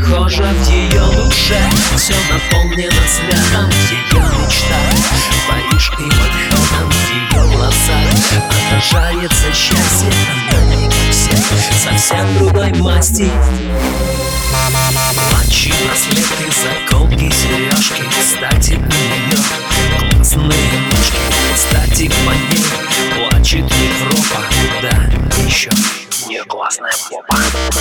похоже в ее душе. Все наполнено светом в ее мечтах. Париж и Манхэттен в ее глазах. Отражается счастье, она не как все, совсем другой масти. Младшие браслеты, заколки, сережки. Кстати, у нее классные ножки. Кстати, по ней плачет Европа. Да, еще у нее классная попа.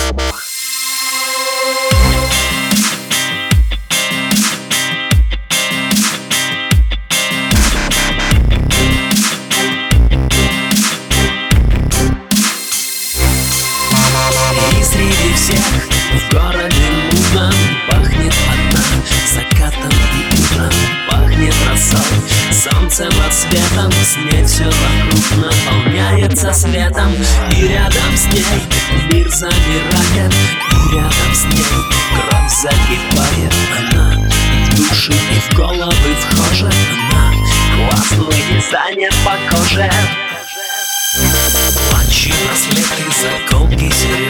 И среди всех в городе мудном пахнет одна закатом и утром. Пахнет росой, солнцем, рассветом. В сне все вокруг наполняется светом. И рядом с ней мир замирает. И рядом с ней кровь закипает. Она в души и в головы вхожа. Она классный дизайнер по коже. Младшие браслеты, заколки, сережки.